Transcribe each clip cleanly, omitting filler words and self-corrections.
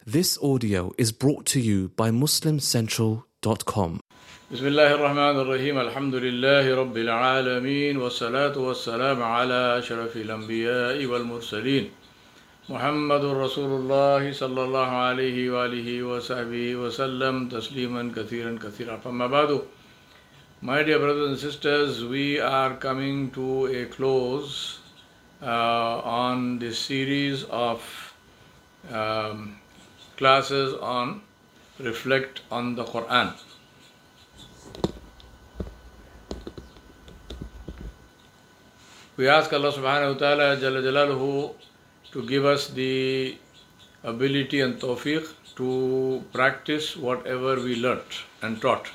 This audio is brought to you by MuslimCentral.com. بسم الله الرحمن الرحيم الحمد لله رب العالمين والصلاة والسلام على أشرف الأنبياء والمرسلين محمد رسول الله صلى الله عليه وآله وصحبه وسلم تسليما كثيرا كثيرا. فما بعد, my dear brothers and sisters, we are coming to a close on this series of classes on Reflect on the Quran. We ask Allah subhanahu wa ta'ala Jalla Jalaluhu to give us the ability and tawfiq to practice whatever we learnt and taught.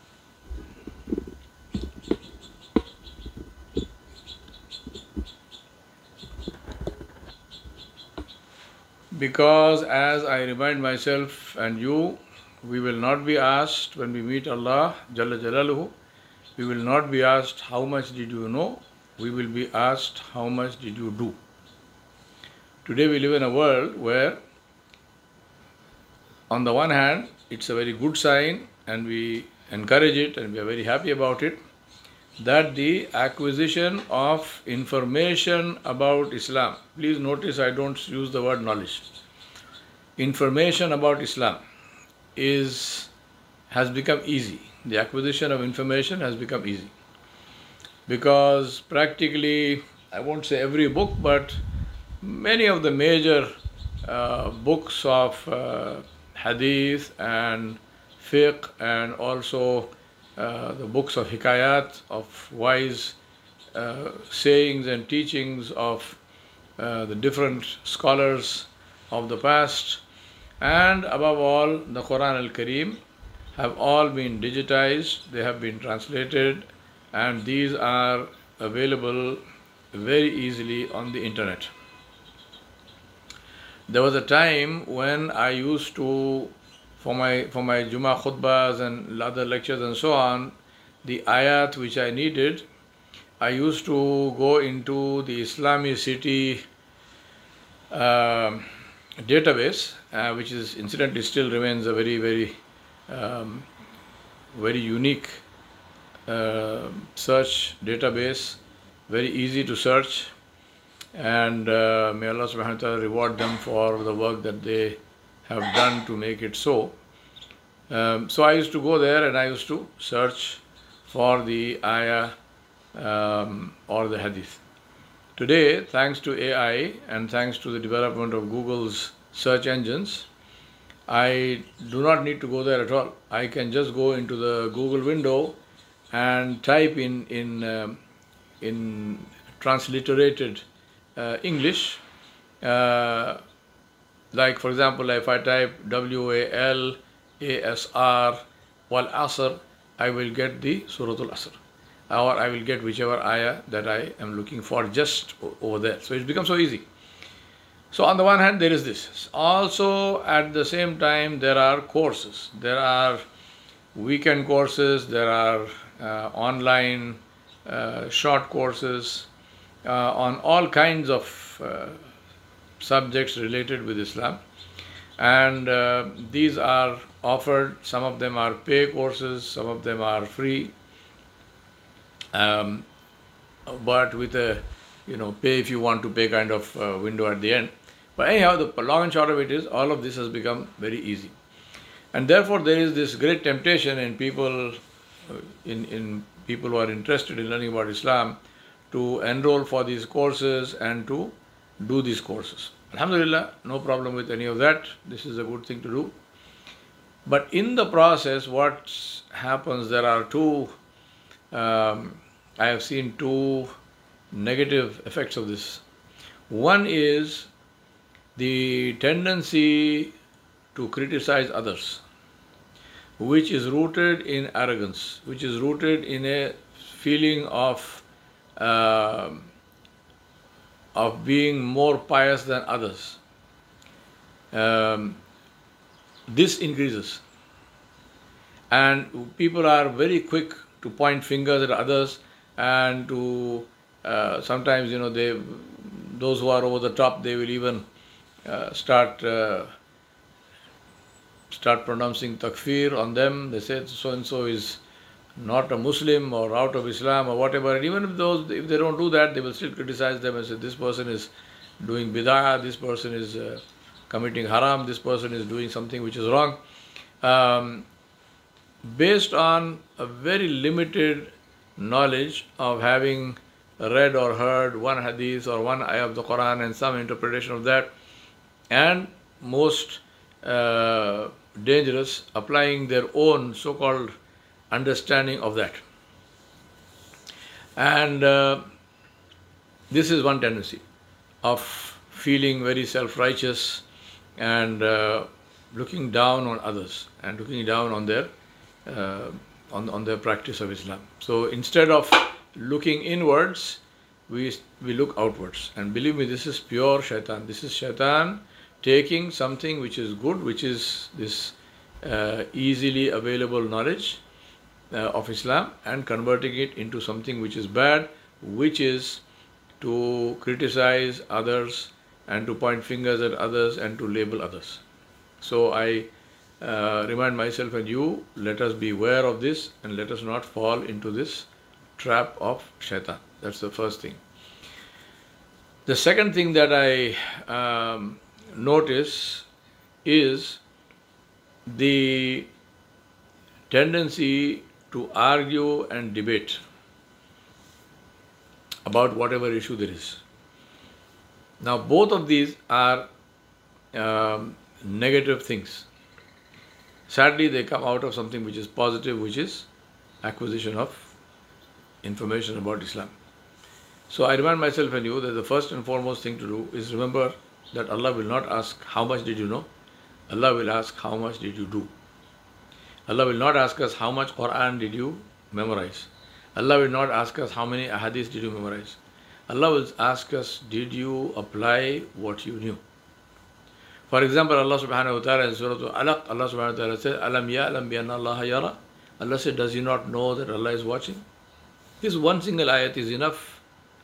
Because as I remind myself and you, we will not be asked when we meet Allah Jalla Jalaluhu, we will not be asked how much did you know, we will be asked how much did you do. Today we live in a world where on the one hand it's a very good sign and we encourage it and we are very happy about it, that the acquisition of information about Islam, please notice I don't use the word knowledge, information about Islam has become easy. The acquisition of information has become easy because practically, I won't say every book, but many of the major books of hadith and fiqh and also the books of hikayat, of wise sayings and teachings of the different scholars of the past, and above all the Quran al-Kareem, have all been digitized, they have been translated, and these are available very easily on the internet. There was a time when I used to, for my Jummah khutbahs and other lectures and so on, the ayat which I needed, I used to go into the Islami City database, which is incidentally still remains a very, very, very unique search database, very easy to search, and may Allah subhanahu wa ta'ala reward them for the work that they have done to make it so. So I used to go there and I used to search for the ayah or the hadith. Today, thanks to AI and thanks to the development of Google's search engines, I do not need to go there at all. I can just go into the Google window and type in transliterated English, like for example, if I type WALASR wal Asr, I will get the Surah Al-Asr, or I will get whichever ayah that I am looking for just over there. So it's become so easy. So on the one hand there is this. Also at the same time there are courses. There are weekend courses, there are online short courses on all kinds of subjects related with Islam, and these are offered. Some of them are pay courses, some of them are free, but with a pay if you want to pay kind of window at the end. But anyhow, the long and short of it is all of this has become very easy, and therefore there is this great temptation in people in people who are interested in learning about Islam to enroll for these courses and to do these courses. Alhamdulillah, no problem with any of that. This is a good thing to do. But in the process, what happens, there are I have seen two negative effects of this. One is the tendency to criticize others, which is rooted in arrogance, which is rooted in a feeling of being more pious than others. This increases, and people are very quick to point fingers at others and to sometimes those who are over the top, they will even start start pronouncing takfir on them. They say so and so is not a Muslim or out of Islam or whatever. And even if they don't do that, they will still criticize them and say this person is doing bid'ah, this person is committing haram, this person is doing something which is wrong. Based on a very limited knowledge of having read or heard one hadith or one ayah of the Quran and some interpretation of that, and most dangerous, applying their own so-called understanding of that. And this is one tendency of feeling very self-righteous and looking down on others and looking down on their on their practice of Islam. So instead of looking inwards, we look outwards. And believe me, this is pure shaitan. This is shaitan taking something which is good, which is this easily available knowledge of Islam, and converting it into something which is bad, which is to criticize others and to point fingers at others and to label others. So I remind myself and you, let us be aware of this and let us not fall into this trap of shaitan. That's the first thing. The second thing that I notice is the tendency to argue and debate about whatever issue there is. Now, both of these are negative things. Sadly, they come out of something which is positive, which is acquisition of information about Islam. So I remind myself and you that the first and foremost thing to do is remember that Allah will not ask how much did you know. Allah will ask how much did you do. Allah will not ask us how much Quran did you memorize. Allah will not ask us how many ahadith did you memorize. Allah will ask us, did you apply what you knew? For example, Allah subhanahu wa ta'ala in Surah Al-Alaq, Allah subhanahu wa ta'ala said, Alam ya'lam bi anna Allah yara. Allah said, does he not know that Allah is watching? This one single ayat is enough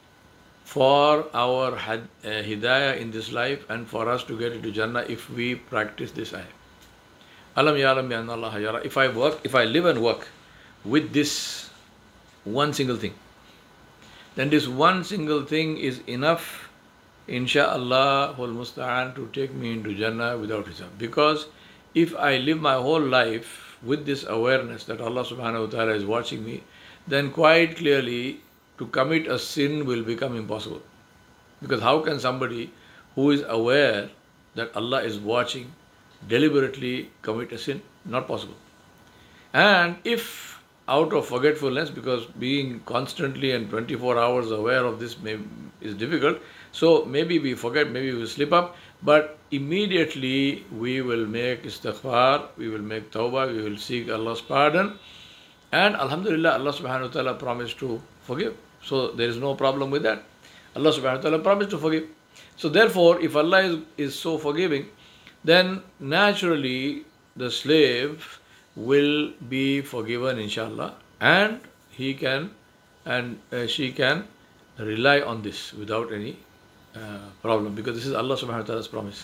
for our hidayah in this life and for us to get into Jannah if we practice this ayat. Alam ya'lam bi anna Allah yara. If I live and work with this one single thing, then this one single thing is enough, insha'Allah wal musta'an, to take me into Jannah without hisab. Because if I live my whole life with this awareness that Allah subhanahu wa ta'ala is watching me, then quite clearly to commit a sin will become impossible. Because how can somebody who is aware that Allah is watching deliberately commit a sin? Not possible. And if out of forgetfulness, because being constantly and 24 hours aware of this is difficult, so maybe we forget, maybe we slip up, but immediately we will make istighfar, we will make tawbah, we will seek Allah's pardon, and alhamdulillah, Allah subhanahu wa ta'ala promised to forgive. So there is no problem with that. Allah subhanahu wa ta'ala promised to forgive. So therefore, if Allah is so forgiving, then naturally the slave will be forgiven, inshallah, and he can and she can rely on this without any problem, because this is Allah subhanahu wa ta'ala's promise.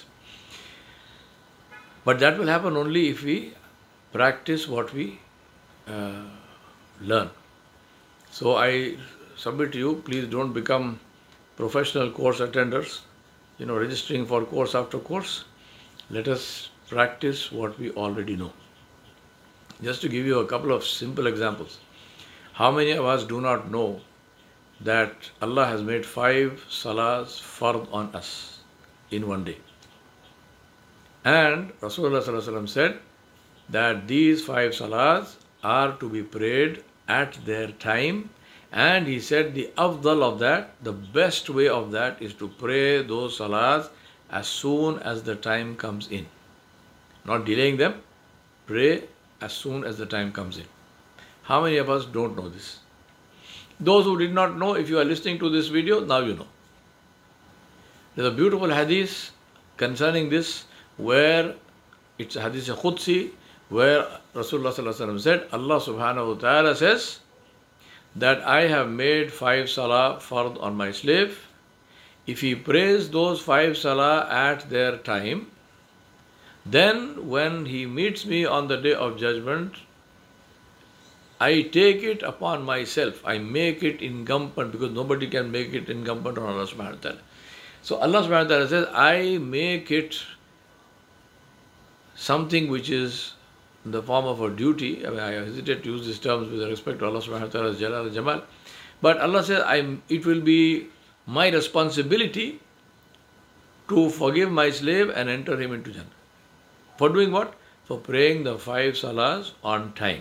But that will happen only if we practice what we learn. So I submit to you, please don't become professional course attenders, registering for course after course. Let us practice what we already know. Just to give you a couple of simple examples. How many of us do not know that Allah has made 5 salahs fard on us in one day? And Rasulullah sallallahu alaihi wasallam said that these 5 salahs are to be prayed at their time, and he said the afdal of that, the best way of that, is to pray those salahs as soon as the time comes in. Not delaying them, pray as soon as the time comes in. How many of us don't know this? Those who did not know, if you are listening to this video, now you know. There's a beautiful hadith concerning this, where it's a hadith Qudsi, where Rasulullah sallallahu alaihi wasallam said, Allah subhanahu wa ta'ala says that I have made 5 salah fard on my slave. If he prays those 5 salah at their time, Then when he meets me on the day of judgment, I take it upon myself. I make it incumbent, because nobody can make it incumbent on Allah subhanahu wa ta'ala. So Allah subhanahu wa ta'ala says, I make it something which is in the form of a duty. I mean, I hesitate to use these terms with respect to Allah subhanahu wa ta'ala's Jalal and Jamal. But Allah says, it will be my responsibility to forgive my slave and enter him into Jannah. For doing what? For praying the 5 salahs on time.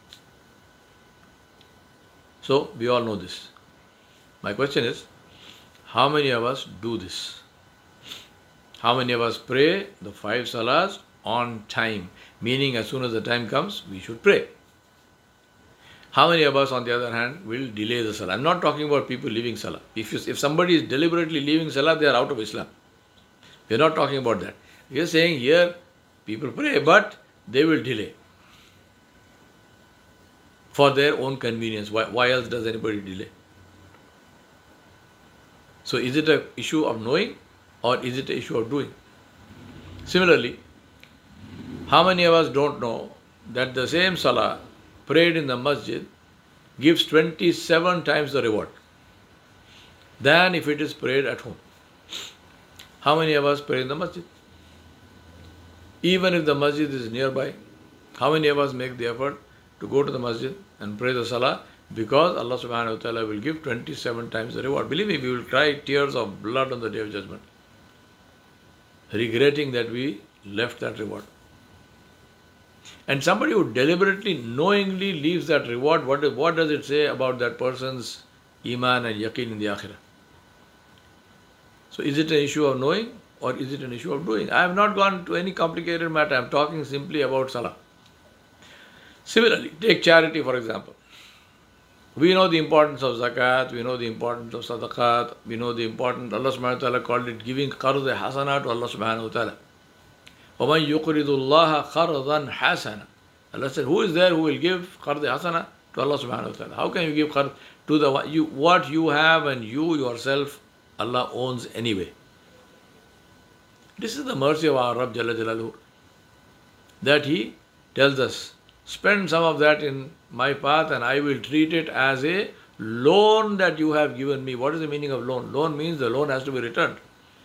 So, we all know this. My question is, how many of us do this? How many of us pray the 5 salahs on time? Meaning, as soon as the time comes, we should pray. How many of us, on the other hand, will delay the salah? I'm not talking about people leaving salah. If somebody is deliberately leaving salah, they are out of Islam. We're not talking about that. We're saying here, people pray, but they will delay for their own convenience. Why else does anybody delay? So is it an issue of knowing, or is it an issue of doing? Similarly, how many of us don't know that the same salah prayed in the masjid gives 27 times the reward than if it is prayed at home? How many of us pray in the masjid? Even if the masjid is nearby, how many of us make the effort to go to the masjid and pray the salah, because Allah subhanahu wa ta'ala will give 27 times the reward? Believe me, we will cry tears of blood on the day of judgment, regretting that we left that reward. And somebody who deliberately, knowingly leaves that reward, what does it say about that person's iman and yaqeen in the akhirah? So is it an issue of knowing, or is it an issue of doing? I have not gone to any complicated matter. I am talking simply about salah. Similarly, take charity for example. We know the importance of zakat, we know the importance of sadaqat, we know the importance, Allah subhanahu wa ta'ala called it giving qarz hasana to Allah subhanahu wa ta'ala. وَمَنْ يُقْرِضُ اللَّهَ قَرْضًا حَسَنًا. Allah said, who is there who will give qarz hasana to Allah subhanahu wa ta'ala? How can you give qarz to what you have and you yourself, Allah owns anyway? This is the mercy of our Rabb Jalla Jalaluhu, that He tells us, spend some of that in my path and I will treat it as a loan that you have given me. What is the meaning of loan? Loan means the loan has to be returned.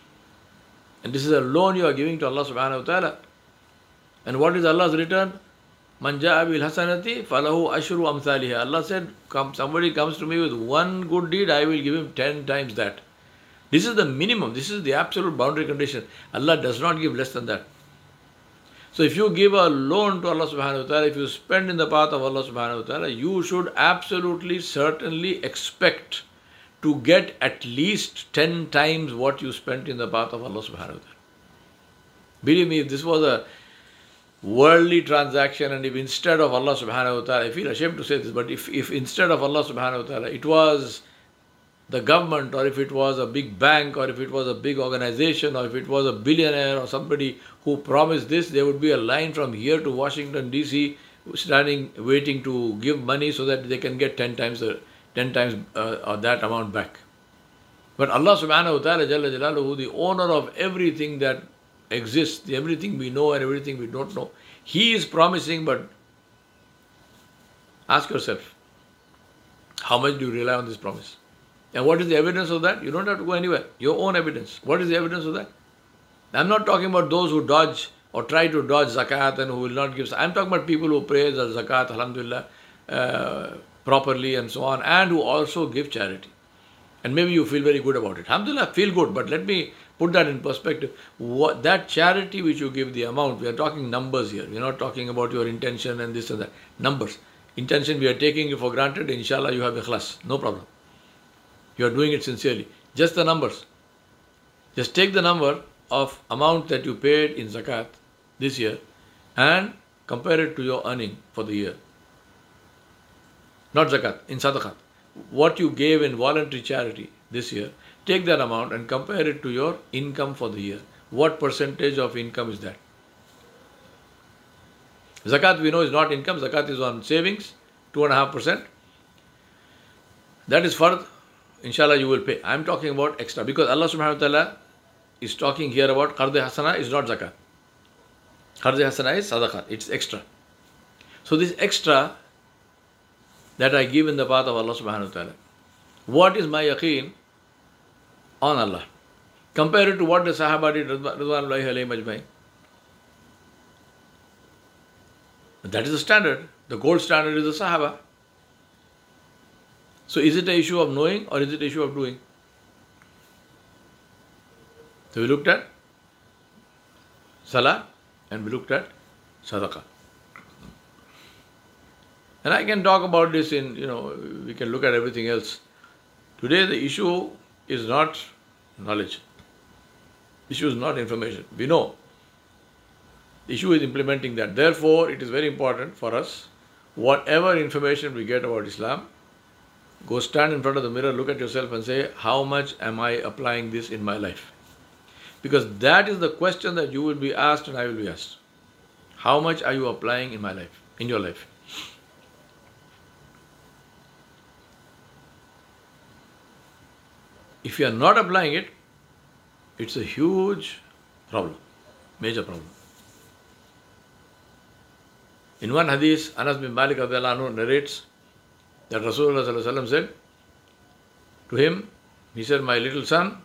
And this is a loan you are giving to Allah subhanahu wa ta'ala. And what is Allah's return? Man ja'a bil hasanati falahu ashru amthaliha. Allah said, somebody comes to me with one good deed, I will give him 10 times that. This is the minimum. This is the absolute boundary condition. Allah does not give less than that. So if you give a loan to Allah subhanahu wa ta'ala, if you spend in the path of Allah subhanahu wa ta'ala, you should absolutely, certainly expect to get at least 10 times what you spent in the path of Allah subhanahu wa ta'ala. Believe me, if this was a worldly transaction, and if instead of Allah subhanahu wa ta'ala, I feel ashamed to say this, but if instead of Allah subhanahu wa ta'ala, it was the government, or if it was a big bank, or if it was a big organization, or if it was a billionaire or somebody who promised this, there would be a line from here to Washington DC standing waiting to give money so that they can get 10 times that amount back. But Allah subhanahu wa ta'ala Jalla Jalaluhu, the owner of everything that exists, everything we know and everything we don't know, He is promising. But ask yourself, how much do you rely on this promise? And what is the evidence of that? You don't have to go anywhere. Your own evidence. What is the evidence of that? I'm not talking about those who dodge or try to dodge zakat and who will not give. I'm talking about people who pray the zakat, alhamdulillah, properly and so on, and who also give charity. And maybe you feel very good about it. Alhamdulillah, feel good, but let me put that in perspective. That charity which you give, the amount, we are talking numbers here. We are not talking about your intention and this and that. Numbers. Intention, we are taking it for granted. Inshallah, you have ikhlas. No problem. You are doing it sincerely. Just the numbers. Just take the number of amount that you paid in zakat this year and compare it to your earning for the year. Not zakat, in sadaqat. What you gave in voluntary charity this year, take that amount and compare it to your income for the year. What percentage of income is that? Zakat we know is not income. Zakat is on savings, 2.5%. That is fard. Inshallah you will pay. I am talking about extra, because Allah subhanahu wa ta'ala is talking here about qarz hasana is not zakat. Kharj Hasana is sadaqah, it's extra. So this extra that I give in the path of Allah subhanahu wa ta'ala, what is my yaqeen on Allah? Compare it to what the Sahaba did, Ridwanullahi alayhim ajmain. That is the standard. The gold standard is the Sahaba. So is it an issue of knowing or is it an issue of doing? So we looked at Salah and we looked at Sadaqah. And I can talk about this in, we can look at everything else. Today the issue is not knowledge. The issue is not information. We know. The issue is implementing that. Therefore, it is very important for us, whatever information we get about Islam, go stand in front of the mirror, look at yourself and say, how much am I applying this in my life? Because that is the question that you will be asked and I will be asked. How much are you applying in my life, in your life? If you are not applying it, it's a huge problem, major problem. In one hadith, Anas bin Malik radhiyallahu anhu narrates that Rasulullah sallallahu alaihi wasallam said to him, he said, my little son,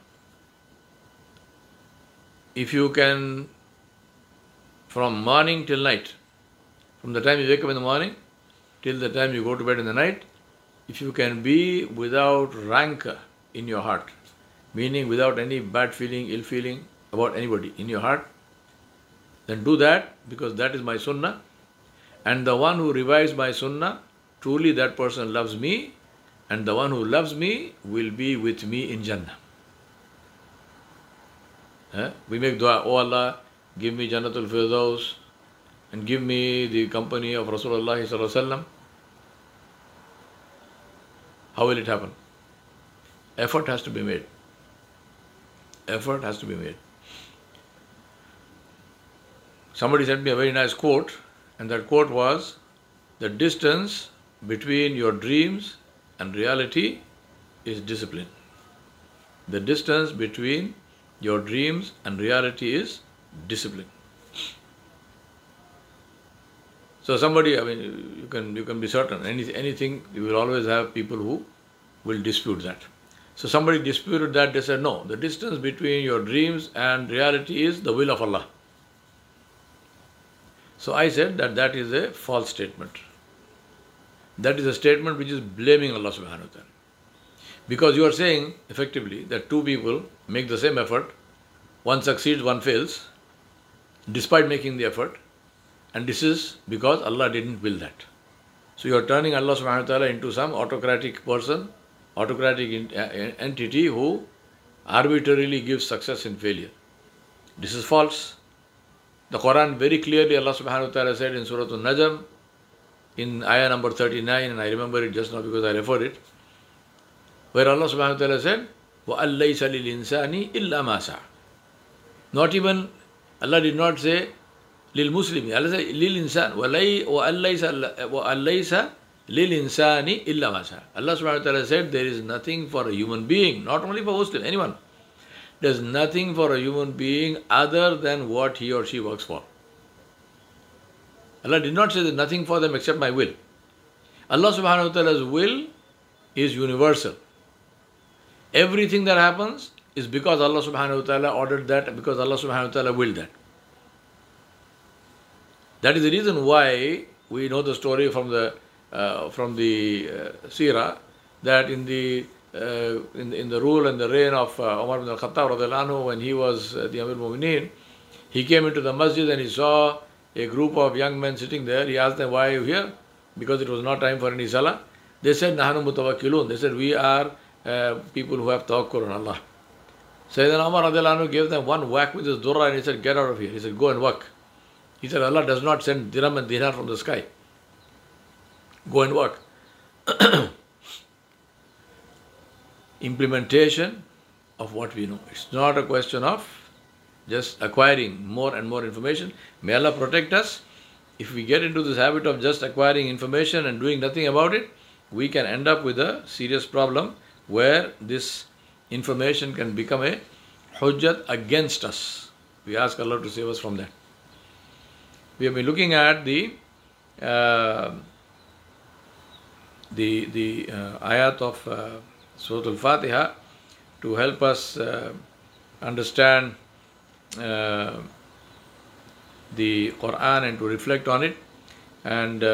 if you can, from morning till night, from the time you wake up in the morning till the time you go to bed in the night, if you can be without rancor in your heart, meaning without any bad feeling, ill feeling about anybody in your heart, then do that, because that is my sunnah. And the one who revives my sunnah, truly that person loves me, and the one who loves me will be with me in Jannah. We make dua, oh Allah, give me Jannatul Firdaus and give me the company of Rasulullah sallallahu alaihi wasallam. How will it happen? Effort has to be made. Effort has to be made. Somebody sent me a very nice quote, and that quote was, the distance between your dreams and reality is discipline. The distance between your dreams and reality is discipline. So somebody, you can be certain, anything, you will always have people who will dispute that. So somebody disputed that, they said, no, the distance between your dreams and reality is the will of Allah. So I said that is a false statement. That is a statement which is blaming Allah subhanahu wa ta'ala. Because you are saying, effectively, that two people make the same effort, one succeeds, one fails, despite making the effort, and this is because Allah didn't will that. So you are turning Allah subhanahu wa ta'ala into some autocratic person, autocratic entity who arbitrarily gives success and failure. This is false. The Quran very clearly, Allah subhanahu wa ta'ala said in Surah An-Najm, in ayah number 39, and I remember it just now because I referred it, where Allah subhanahu wa ta'ala said, وَأَن لَيْسَ لِلْإِنسَانِ إِلَّا مَا سَعَى. Not even, Allah did not say, لِلْمُسْلِمِ. Allah said, لِلْإِنسَانِ. وَأَن لَيْسَ لِلْإِنسَانِ إِلَّا مَا سَعَى. Allah subhanahu wa ta'ala said, there is nothing for a human being, not only for Muslim, anyone. There's nothing for a human being other than what he or she works for. Allah did not say there's nothing for them except my will. Allah subhanahu wa ta'ala's will is universal. Everything that happens is because Allah subhanahu wa ta'ala ordered that, because Allah subhanahu wa ta'ala willed that. That is the reason why we know the story from the Seerah, that in the rule and the reign of Umar ibn al-Khattab radhiyallahu anhu, when he was the Amir Mu'mineen, he came into the masjid and he saw a group of young men sitting there. He asked them, why are you here? Because it was not time for any salah. They said, Nahanu mutawakkilun. They said, we are people who have tawakkul on Allah. Sayyidina Umar radhiyallahu anhu gave them one whack with his durra and he said, get out of here. He said, go and work. He said, Allah does not send dirham and dinar from the sky. Go and work. Implementation of what we know. It's not a question of just acquiring more and more information. May Allah protect us. If we get into this habit of just acquiring information and doing nothing about it, we can end up with a serious problem where this information can become a hujjat against us. We ask Allah to save us from that. We have been looking at uh, the ayat of Surah Al-Fatiha to help us understand the Quran and to reflect on it. And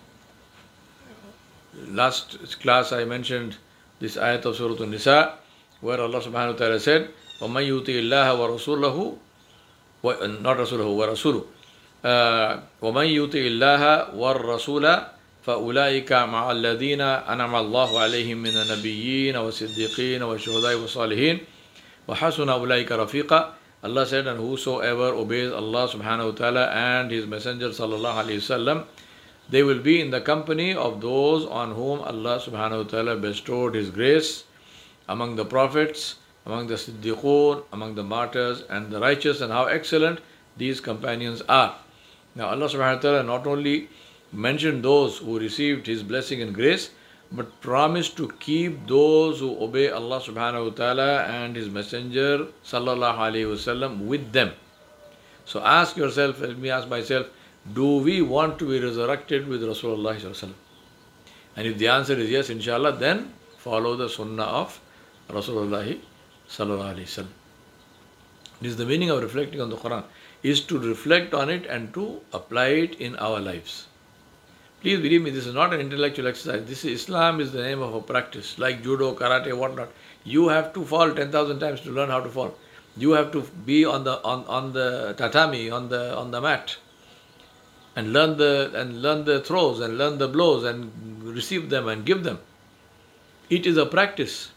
last class I mentioned this ayat of Surah An-Nisa, where Allah subhanahu wa ta'ala said, وَمَن يُطِعِ اللَّهَ وَرَسُولَهُ not رسوله ورسوله ومن يطع الله والرسول فأولئك مع الذين أنعم الله عليهم من النبيين والصديقين والشهداء والصالحين وحسن أولئك رفيقا. Allah said, and whosoever obeys Allah subhanahu wa ta'ala and His Messenger sallallahu alayhi wasallam, they will be in the company of those on whom Allah subhanahu wa ta'ala bestowed His grace, among the prophets, among the siddiqun, among the martyrs and the righteous, and how excellent these companions are. Now Allah subhanahu wa ta'ala not only mentioned those who received His blessing and grace, but promised to keep those who obey Allah subhanahu wa ta'ala and His Messenger sallallahu alayhi wasallam with them. So ask yourself, let me ask myself, do we want to be resurrected with Rasulullah sallallahu alayhi wasallam? And if the answer is yes, inshallah, then follow the sunnah of Rasulullah sallallahu alayhi wasallam. This is the meaning of reflecting on the Quran, is to reflect on it and to apply it in our lives. Please believe me, this is not an intellectual exercise. This is Islam is the name of a practice, like judo, karate, whatnot. You have to fall 10,000 times to learn how to fall. You have to be on the tatami, on the mat, and learn the throws and learn the blows and receive them and give them. It is a practice.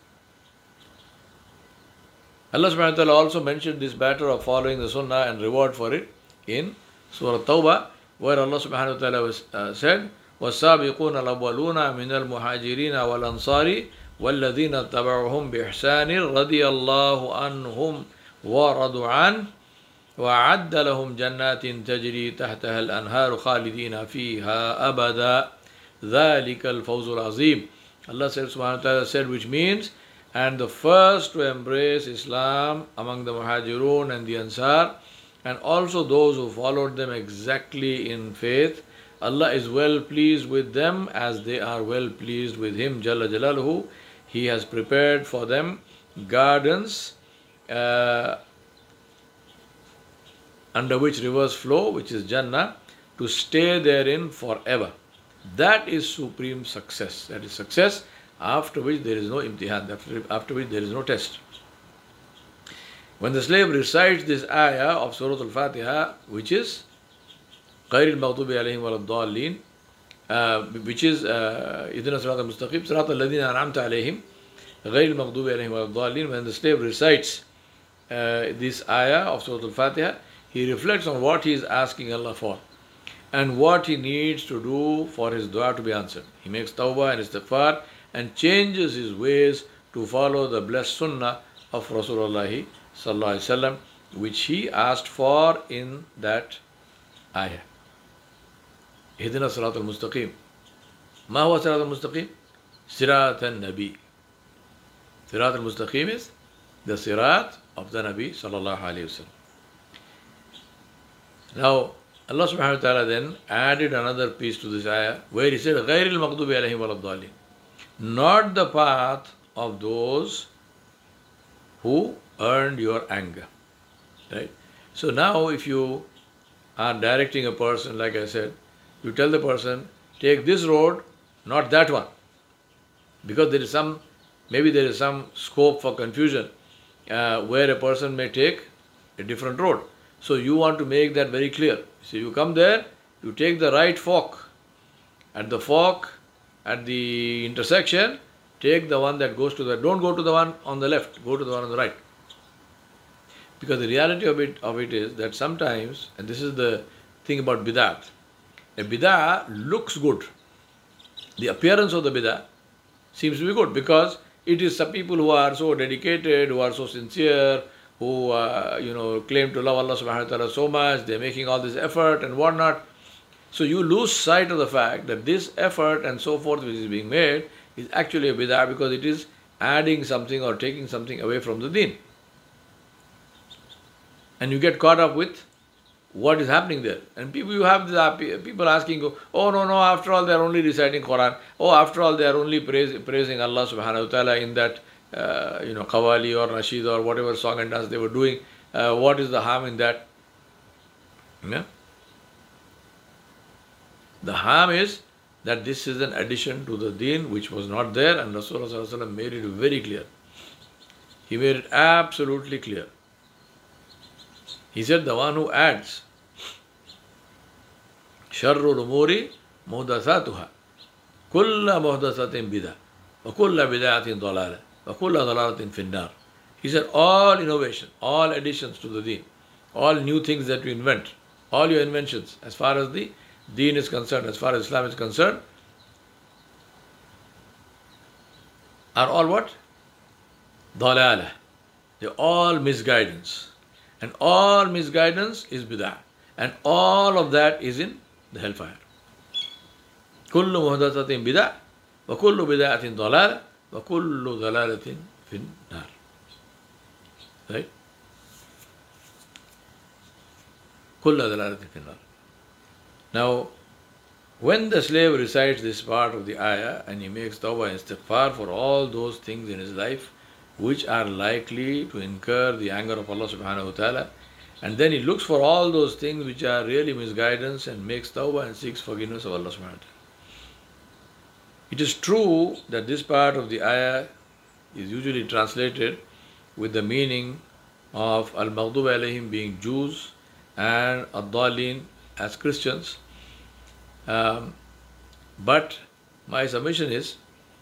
Allah subhanahu wa ta'ala also mentioned this matter of following the sunnah and reward for it in Surah Tawbah, where Allah subhanahu wa ta'ala said, وَالسَّابِقُونَ الْأَوَّلُونَ مِنَ الْمُهَاجِرِينَ وَالْأَنصَارِ وَالَّذِينَ اتَّبَعُوهُمْ بِإِحْسَانٍ رَضِيَ اللَّهُ عَنْهُمْ وَرَضُوا عَنْهُ وَأَعَدَّ لَهُمْ جَنَّاتٍ تَجْرِي تَحْتَهَا الْأَنْهَارُ خَالِدِينَ فِيهَا أَبَدًا ذَلِكَ الْفَوْزُ الْعَظِيمُ. Allah subhanahu wa ta'ala said, which means, and the first to embrace Islam among the Muhajirun and the Ansar, and also those who followed them exactly in faith, Allah is well pleased with them as they are well pleased with Him, Jalla Jalaluhu. He has prepared for them gardens under which rivers flow, which is Jannah, to stay therein forever. That is supreme success. That is success after which there is no imtihan, after which there is no test. When the slave recites this ayah of Surah Al-Fatiha, which is غَيْرِ الْمَغْضُوبِ عَلَيْهِمْ وَلَا الضَّالِّينَ, which is إِذْنَا صِرَاطَ الْمُسْتَقِيمِ صِرَاطَ الَّذِينَ أَنْعَمْتَ عَلَيْهِمْ غَيْرِ الْمَغْضُوبِ عَلَيْهِمْ وَلَا الضَّالِّينَ, when the slave recites this ayah of Surah Al-Fatiha, he reflects on what he is asking Allah for and what he needs to do for his dua to be answered. He makes tawbah and istighfar and changes his ways to follow the blessed sunnah of Rasulullah sallallahu alaihi wasallam, which he asked for in that ayah. Ihdina sirat al-mustaqim. Ma huwa sirat al-mustaqim? Sirat al-Nabi. Sirat al-mustaqim is the sirat of the Nabi sallallahu alaihi wasallam. Now, Allah subhanahu wa ta'ala then added another piece to this ayah where He said, غَيْرِ الْمَغْضُوبِ عَلَيْهِمْ وَلَا الضَّالِّينَ, not the path of those who earned your anger. Right? So now if you are directing a person, like I said, you tell the person, take this road, not that one. Because maybe there is some scope for confusion where a person may take a different road. So you want to make that very clear. So you come there, you take the right fork. At the intersection, take the one that goes to the, don't go to the one on the left, go to the one on the right. Because the reality of it is that sometimes, and this is the thing about bid'ah, a bid'ah looks good. The appearance of the bid'ah seems to be good because it is some people who are so dedicated, who are so sincere, who claim to love Allah subhanahu wa ta'ala so much, they're making all this effort and whatnot. So you lose sight of the fact that this effort and so forth which is being made is actually a bid'ah because it is adding something or taking something away from the deen. And you get caught up with what is happening there. And people, you have people asking, oh no, after all they are only reciting Quran. Oh, after all they are only praising Allah subhanahu wa ta'ala in that Qawwali or Nasheed or whatever song and dance they were doing. What is the harm in that? Yeah? The harm is that this is an addition to the deen which was not there, and Rasulullah sallallahu alaihi wasallam made it very clear. He made it absolutely clear. He said, the one who adds, Sharrul umuri muhdathatuha, kulla muhdathatin bidah, wa kulla bid'atin dalalah, wa kulla dalalatin finnar. He said, all innovation, all additions to the deen, all new things that you invent, all your inventions, as far as the deen is concerned, as far as Islam is concerned, are all what? Dalalah. They're all misguidance. And all misguidance is bid'ah. And all of that is in the hellfire. Kullu muhdathatin bid'ah, wa kullu bid'atin dalal, wa kullu dalalatin fin nar. Right? Kullu dalalatin fin nar. Now, when the slave recites this part of the ayah and he makes tawbah and istighfar for all those things in his life which are likely to incur the anger of Allah subhanahu wa ta'ala, and then he looks for all those things which are really misguidance and makes tawbah and seeks forgiveness of Allah subhanahu wa ta'ala. It is true that this part of the ayah is usually translated with the meaning of al-maghdub alayhim being Jews and ad-dallin as Christians. But my submission is,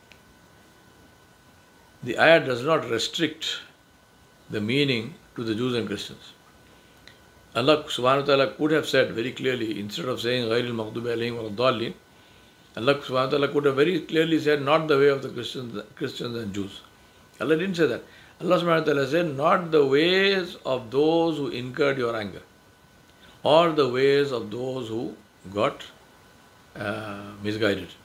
the ayah does not restrict the meaning to the Jews and Christians. Allah subhanahu wa ta'ala could have said very clearly, instead of saying ghayril maghdubi alayhim wa dallin, Allah subhanahu wa ta'ala could have very clearly said, not the way of the Christians and Jews. Allah didn't say that. Allah subhanahu wa ta'ala said, not the ways of those who incurred your anger, or the ways of those who got misguided.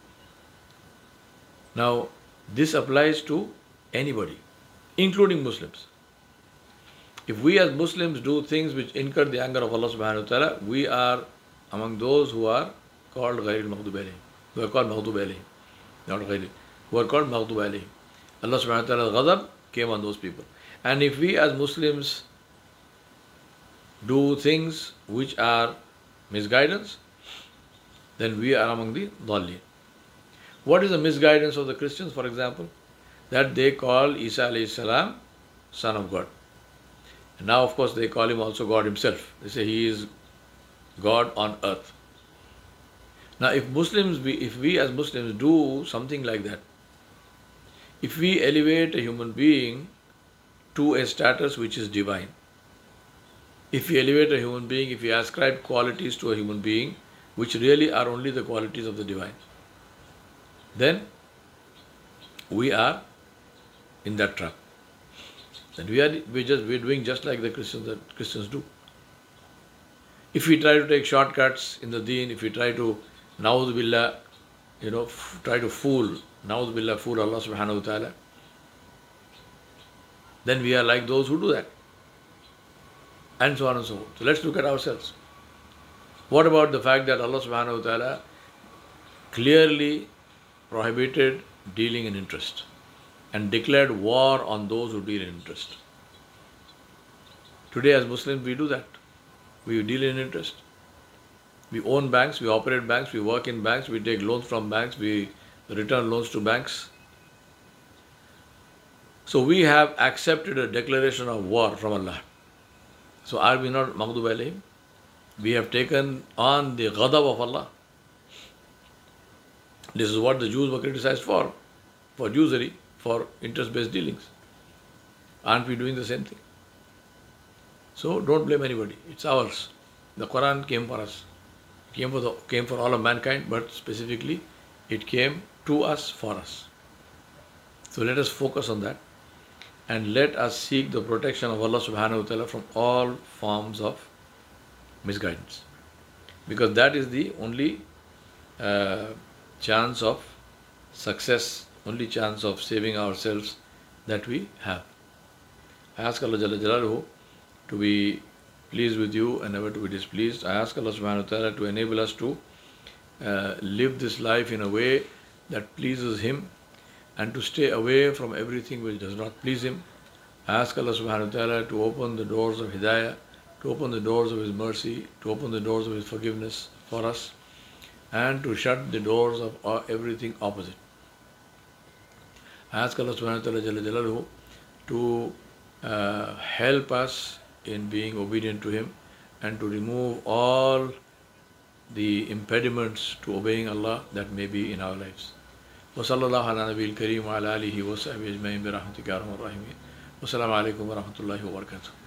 Now, this applies to anybody, including Muslims. If we as Muslims do things which incur the anger of Allah subhanahu wa ta'ala, we are among those who are called ghayril maghdub alayhim, who are called maghdub alayhim, not ghayril, who are called maghdub alayhim. Allah subhanahu wa ta'ala's ghadab came on those people. And if we as Muslims do things which are misguidance, then we are among the dhalleen. What is the misguidance of the Christians, for example? That they call Isa alayhi salam son of God. And now, of course, they call him also God himself. They say he is God on earth. Now, if we as Muslims do something like that, if we elevate a human being to a status which is divine, if we elevate a human being, if we ascribe qualities to a human being which really are only the qualities of the divine, then we are in that trap. Then we're doing just like the Christians do. If we try to take shortcuts in the deen, if we try to na'udhu billah, try to fool Allah subhanahu wa ta'ala, then we are like those who do that. And so on and so forth. So let's look at ourselves. What about the fact that Allah subhanahu wa ta'ala clearly prohibited dealing in interest and declared war on those who deal in interest? Today as Muslims we do that. We deal in interest. We own banks, we operate banks, we work in banks, we take loans from banks, we return loans to banks. So we have accepted a declaration of war from Allah. So are we not maghdub alayhim? We have taken on the ghadab of Allah. This is what the Jews were criticized for usury, for interest-based dealings. Aren't we doing the same thing? So don't blame anybody. It's ours. The Quran came for us. It came for all of mankind, but specifically it came to us, for us. So let us focus on that and let us seek the protection of Allah subhanahu wa ta'ala from all forms of misguidance. Because that is the only chance of success, only chance of saving ourselves that we have. I ask Allah Jalla Jalaluhu to be pleased with you and never to be displeased. I ask Allah subhanahu wa ta'ala to enable us to live this life in a way that pleases Him and to stay away from everything which does not please Him. I ask Allah subhanahu wa ta'ala to open the doors of Hidayah, to open the doors of His mercy, to open the doors of His forgiveness for us, and to shut the doors of everything opposite. I ask Allah subhanahu wa ta'ala Jalla Jalaluhu to help us in being obedient to Him and to remove all the impediments to obeying Allah that may be in our lives. وصلى الله على نبي الكريم وعلى آله وصحبه أجمعين برحمتك يا أرحم الراحمين. والسلام عليكم ورحمة الله وبركاته.